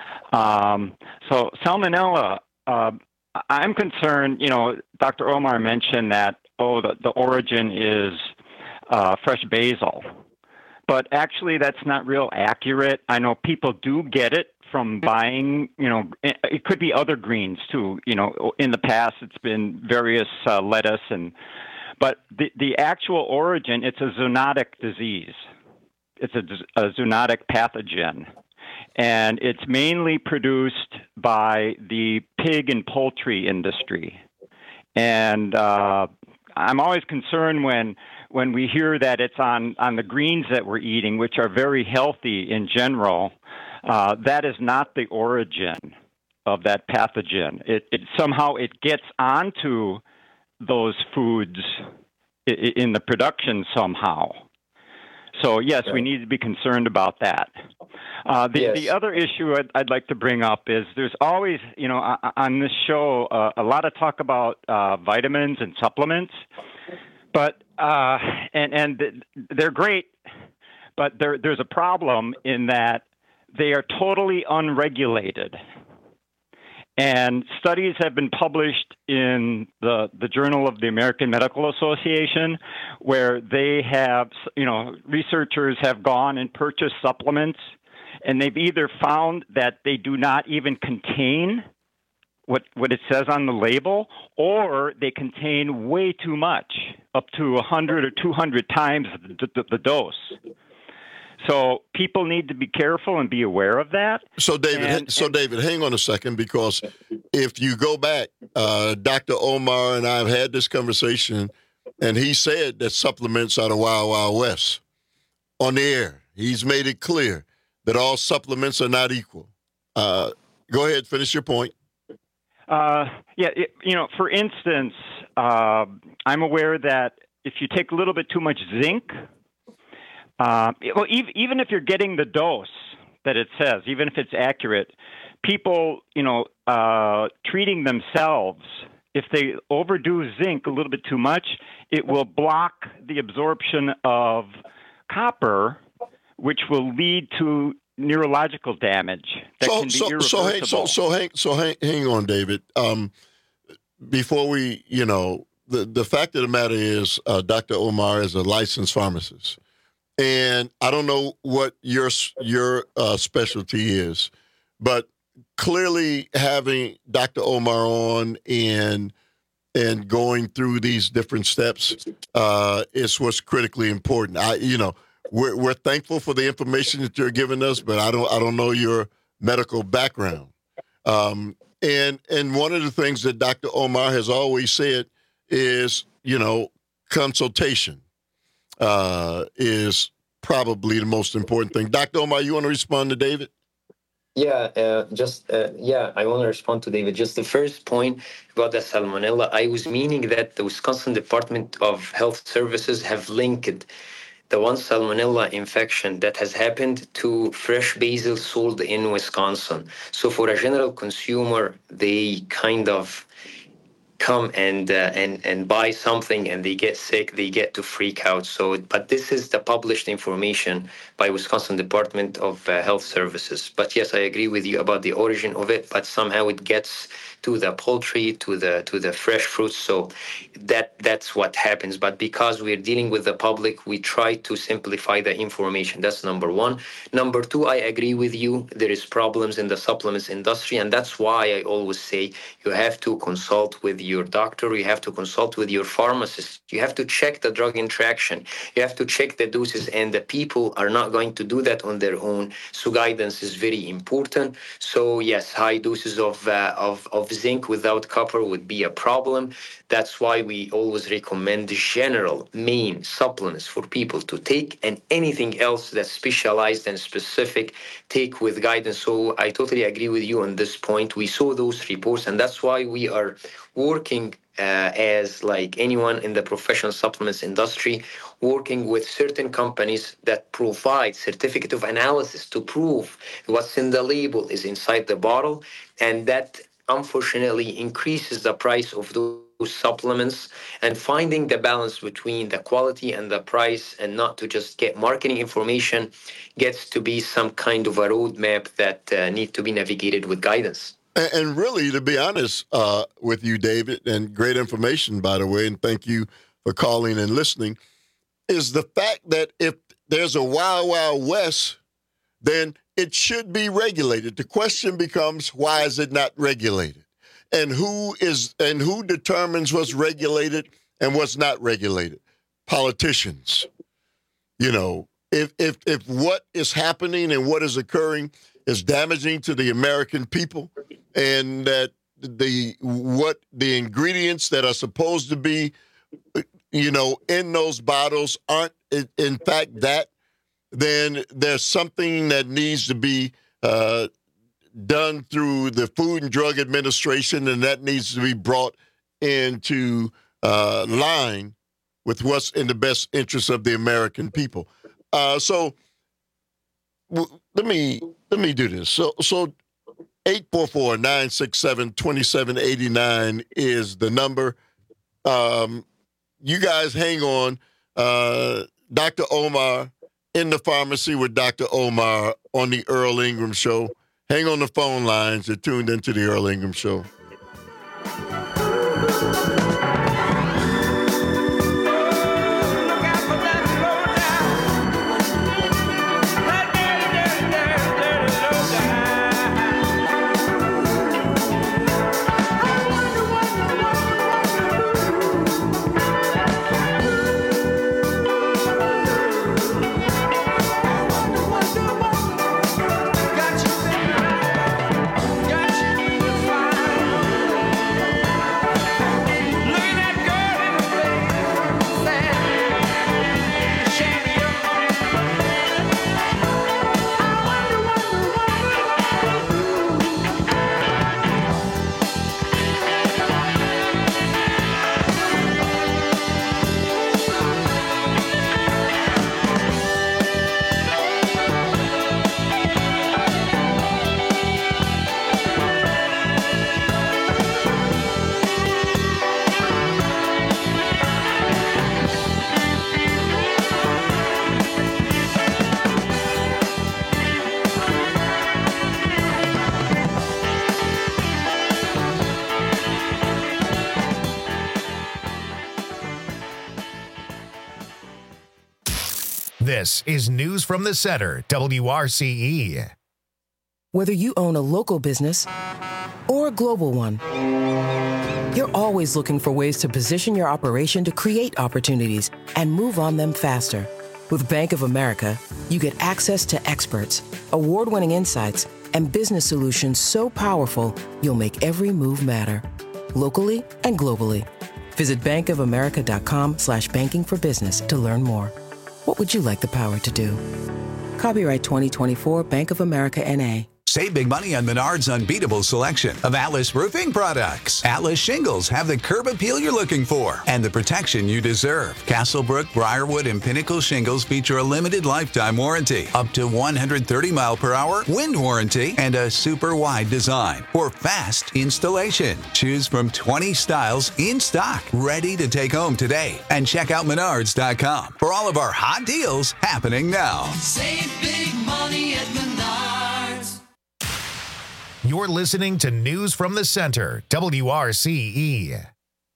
So salmonella, I'm concerned. Dr. Omar mentioned that the origin is fresh basil, but actually that's not real accurate. I know people do get it from buying, it could be other greens too. In the past, it's been various lettuce, but the actual origin, it's a zoonotic disease. It's a zoonotic pathogen, and it's mainly produced by the pig and poultry industry. And I'm always concerned when we hear that it's on the greens that we're eating, which are very healthy in general. That is not the origin of that pathogen. It somehow it gets onto those foods in the production somehow. So yes, we need to be concerned about that. The other issue I'd like to bring up is there's always, on this show, a lot of talk about vitamins and supplements, but and they're great, but there's a problem in that they are totally unregulated. And studies have been published in the Journal of the American Medical Association where they have, researchers have gone and purchased supplements, and they've either found that they do not even contain what it says on the label, or they contain way too much, up to 100 or 200 times the dose. So people need to be careful and be aware of that. So David, hang on a second, because if you go back, Dr. Omar and I have had this conversation, and he said that supplements are the Wild Wild West on the air. He's made it clear that all supplements are not equal. Go ahead, finish your point. For instance, I'm aware that if you take a little bit too much zinc, even if you're getting the dose that it says, even if it's accurate, people, treating themselves, if they overdo zinc a little bit too much, it will block the absorption of copper, which will lead to neurological damage that can be irreversible. So hang on, David. Before we, the fact of the matter is, Dr. Omar is a licensed pharmacist, and I don't know what your specialty is, but clearly having Dr. Omar on and going through these different steps is what's critically important. We're thankful for the information that you're giving us, but I don't know your medical background. And one of the things that Dr. Omar has always said is, consultation is probably the most important thing. Dr. Omar, you want to respond to David? Yeah, I want to respond to David. Just the first point about the salmonella, I was meaning that the Wisconsin Department of Health Services have linked the one salmonella infection that has happened to fresh basil sold in Wisconsin. So for a general consumer, they kind of come and buy something and they get sick, they get to freak out. But this is the published information by Wisconsin Department of Health Services. But yes, I agree with you about the origin of it, but somehow it gets to the poultry, to the fresh fruits. So that's what happens. But because we're dealing with the public, we try to simplify the information. That's number one. Number two, I agree with you. There is problems in the supplements industry, and that's why I always say you have to consult with your doctor. You have to consult with your pharmacist. You have to check the drug interaction. You have to check the doses, and the people are not going to do that on their own. So guidance is very important. So yes, high doses of zinc without copper would be a problem. That's why we always recommend general main supplements for people to take, and anything else that's specialized and specific, take with guidance. So I totally agree with you on this point. We saw those reports, and that's why we are working as like anyone in the professional supplements industry, working with certain companies that provide certificate of analysis to prove what's in the label is inside the bottle, and that unfortunately increases the price of those supplements. And finding the balance between the quality and the price, and not to just get marketing information, gets to be some kind of a roadmap that need to be navigated with guidance. And really, to be honest with you, David, and great information, by the way, and thank you for calling and listening, is the fact that if there's a wild, wild west, then it should be regulated. The question becomes, why is it not regulated? And who determines what's regulated and what's not regulated? Politicians. If what is happening and what is occurring is damaging to the American people, and that the ingredients that are supposed to be, in those bottles aren't in fact that, then there's something that needs to be done through the Food and Drug Administration, and that needs to be brought into line with what's in the best interest of the American people. So let me do this. So 844-967-2789 is the number. You guys hang on. Dr. Omar in the pharmacy with Dr. Omar on the Earl Ingram Show. Hang on the phone lines. You're tuned into the Earl Ingram Show. This is News from the Center, WRCE. Whether you own a local business or a global one, you're always looking for ways to position your operation to create opportunities and move on them faster. With Bank of America, you get access to experts, award-winning insights, and business solutions so powerful, you'll make every move matter, locally and globally. Visit bankofamerica.com/banking for business to learn more. What would you like the power to do? Copyright 2024 Bank of America N.A. Save big money on Menard's unbeatable selection of Atlas roofing products. Atlas shingles have the curb appeal you're looking for and the protection you deserve. Castlebrook, Briarwood, and Pinnacle shingles feature a limited lifetime warranty, up to 130 mile per hour wind warranty, and a super wide design for fast installation. Choose from 20 styles in stock, ready to take home today. And check out Menards.com for all of our hot deals happening now. Save big money at Menards. You're listening to News from the Center, WRCE.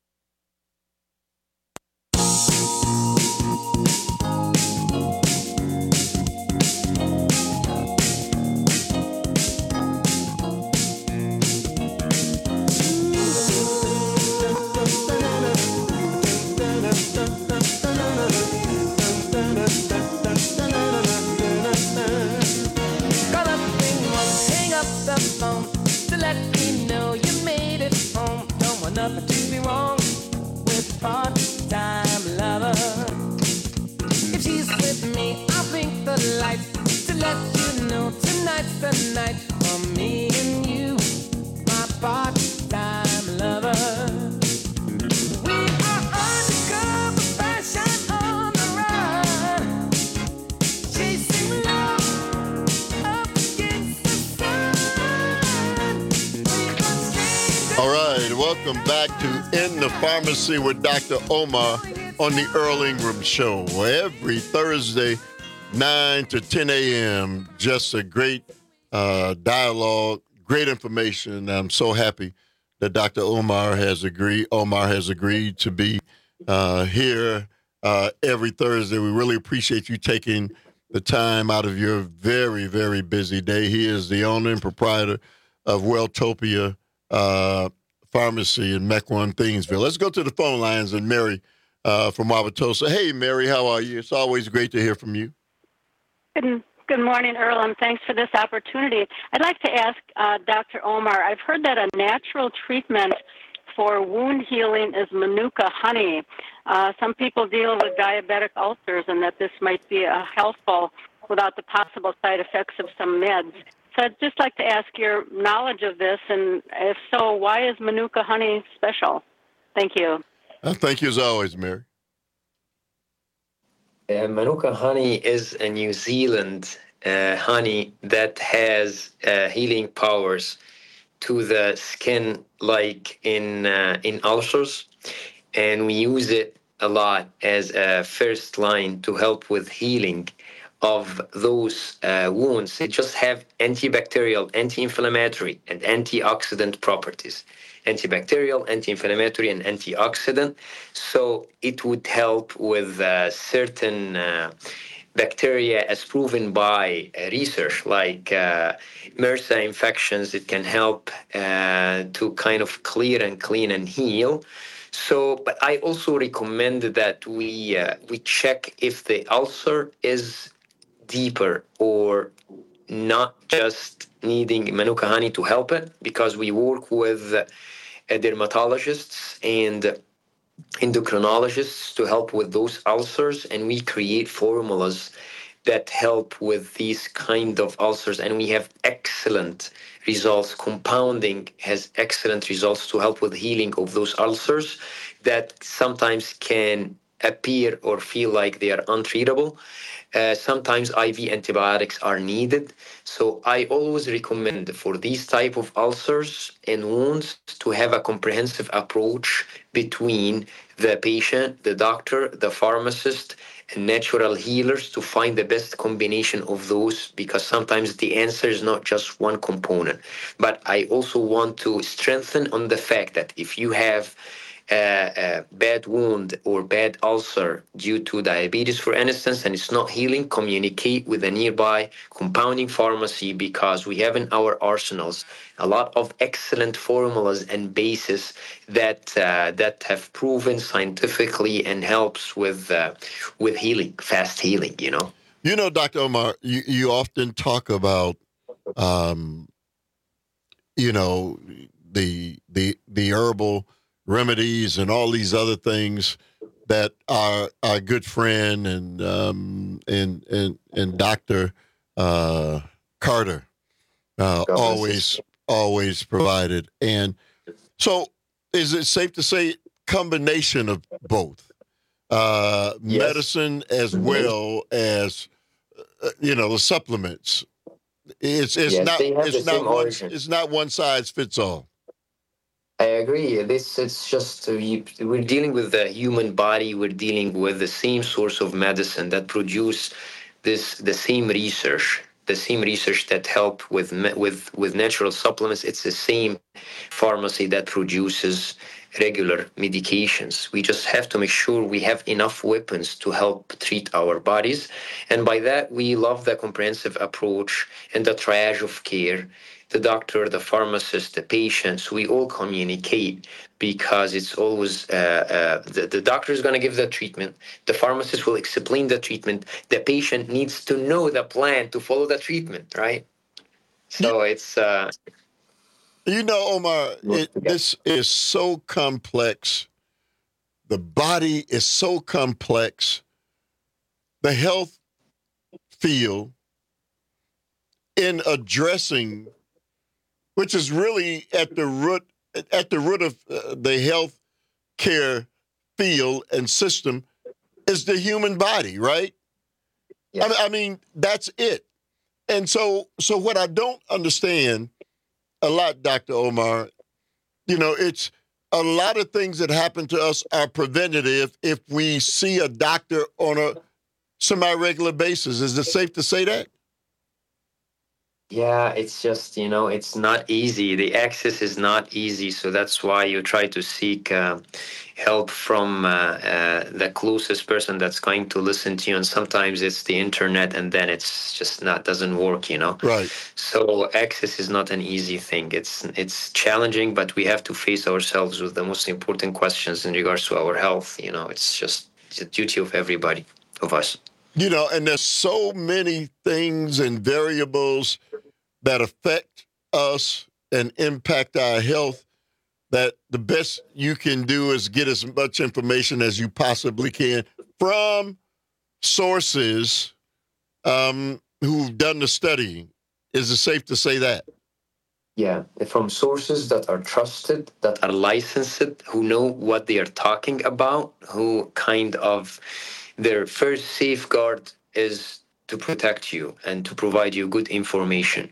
To let me know you made it home. Don't want nothing to be wrong with a part-time lover. If she's with me, I'll blink the lights to let you know tonight's the night for me and you, my part-time lover. We are undercover fashion on the run, chasing love up against the sun. All right, welcome back to In the Pharmacy with Dr. Omar on the Earl Ingram Show. Every Thursday, 9 to 10 a.m. Just a great dialogue, great information. I'm so happy that Dr. Omar has agreed to be here every Thursday. We really appreciate you taking the time out of your very, very busy day. He is the owner and proprietor of Welltopia Pharmacy in Mequon, Thingsville. Let's go to the phone lines and Mary from Wauwatosa. Hey, Mary, how are you? It's always great to hear from you. Good morning, Earl, and thanks for this opportunity. I'd like to ask Dr. Omar, I've heard that a natural treatment for wound healing is Manuka honey. Some people deal with diabetic ulcers and that this might be helpful without the possible side effects of some meds. So I'd just like to ask your knowledge of this, and if so, why is Manuka honey special? Thank you. Thank you as always, Mary. Manuka honey is a New Zealand honey that has healing powers to the skin, like in ulcers, and we use it a lot as a first line to help with healing of those wounds. They just have antibacterial, anti-inflammatory, and antioxidant properties. Antibacterial, anti-inflammatory, and antioxidant. So it would help with certain bacteria, as proven by research, like MRSA infections. It can help to kind of clear and clean and heal. So, but I also recommend that we check if the ulcer is deeper or not just needing Manuka honey to help it, because we work with dermatologists and endocrinologists to help with those ulcers, and we create formulas that help with these kind of ulcers, and we have excellent results. Compounding has excellent results to help with healing of those ulcers that sometimes can appear or feel like they are untreatable. Sometimes IV antibiotics are needed. So I always recommend for these type of ulcers and wounds to have a comprehensive approach between the patient, the doctor, the pharmacist, and natural healers to find the best combination of those, because sometimes the answer is not just one component. But I also want to strengthen on the fact that if you have bad wound or bad ulcer due to diabetes, for instance, and it's not healing, communicate with a nearby compounding pharmacy, because we have in our arsenals a lot of excellent formulas and bases that have proven scientifically and helps with healing, fast healing. You know, Dr. Omar, you often talk about, the herbal remedies and all these other things that our good friend and Dr. Carter always provided. And so is it safe to say combination of both, yes, medicine as well as, the supplements? It's not one size fits all. I agree. It's just we're dealing with the human body. We're dealing with the same source of medicine that produce the same research that help with natural supplements. It's the same pharmacy that produces regular medications. We just have to make sure we have enough weapons to help treat our bodies. And by that, we love the comprehensive approach and the triage of care. The doctor, the pharmacist, the patients, we all communicate, because it's always the doctor is going to give the treatment. The pharmacist will explain the treatment. The patient needs to know the plan to follow the treatment, right? So it's... Omar, this is so complex. The body is so complex. The health field in addressing, which is really at the root of the health care field and system, is the human body, right? Yes. I mean, that's it. And so what I don't understand a lot, Dr. Omar, it's a lot of things that happen to us are preventative if we see a doctor on a semi-regular basis. Is it safe to say that? Yeah, it's just, it's not easy. The access is not easy. So that's why you try to seek help from the closest person that's going to listen to you. And sometimes it's the internet, and then it's just doesn't work, Right. So access is not an easy thing. It's challenging, but we have to face ourselves with the most important questions in regards to our health. It's just the duty of everybody, of us. And there's so many things and variables that affect us and impact our health that the best you can do is get as much information as you possibly can from sources who've done the studying. Is it safe to say that? Yeah, from sources that are trusted, that are licensed, who know what they are talking about, who kind of... Their first safeguard is to protect you and to provide you good information.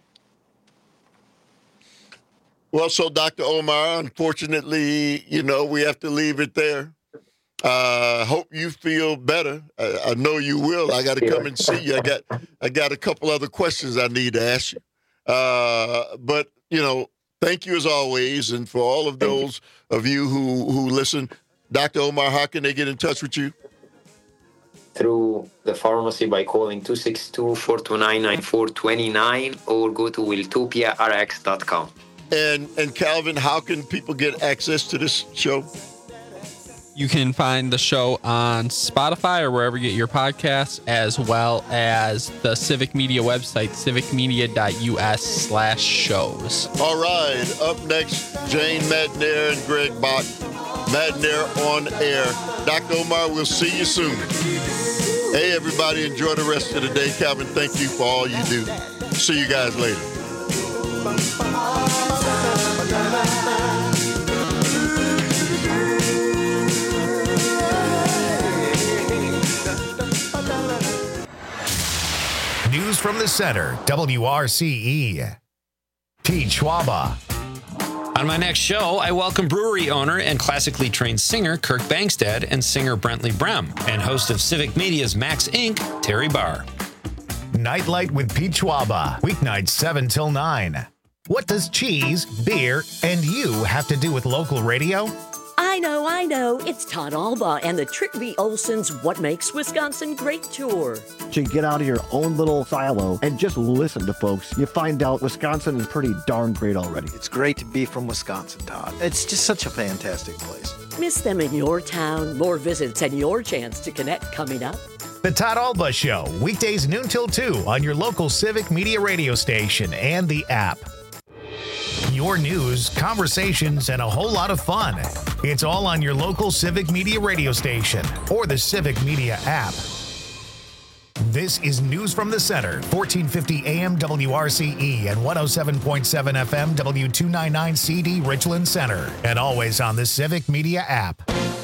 Well, so Dr. Omar, unfortunately, we have to leave it there. Hope you feel better. I know you will. I got to come and see you. I got a couple other questions I need to ask you. But thank you as always, and for all of those of you who listen, Dr. Omar, how can they get in touch with you? Through the pharmacy by calling 262-429-9429 or go to wiltopiarx.com. And Calvin, how can people get access to this show? You can find the show on Spotify or wherever you get your podcasts, as well as the Civic Media website, civicmedia.us/shows. All right. Up next, Jane Madnair and Greg Bach. Madnair on air. Dr. Omar, we'll see you soon. Hey, everybody, enjoy the rest of the day. Calvin, thank you for all you do. See you guys later. News from the center, WRCE. Pete Schwaba. On my next show, I welcome brewery owner and classically trained singer Kirk Bangstad and singer Brentley Brem, and host of Civic Media's Max Inc., Terry Barr. Nightlight with Pete Schwaba, weeknights 7 till 9. What does cheese, beer, and you have to do with local radio? I I know. It's Todd Alba and the Trick V. Olson's What Makes Wisconsin Great tour. So you get out of your own little silo and just listen to folks. You find out Wisconsin is pretty darn great already. It's great to be from Wisconsin, Todd. It's just such a fantastic place. Miss them in your town. More visits and your chance to connect coming up. The Todd Alba Show, weekdays noon till 2 on your local Civic Media radio station and the app. Your news, conversations, and a whole lot of fun. It's all on your local Civic Media radio station or the Civic Media app. This is News from the Center, 1450 AM WRCE and 107.7 FM W299CD Richland Center, and always on the Civic Media app.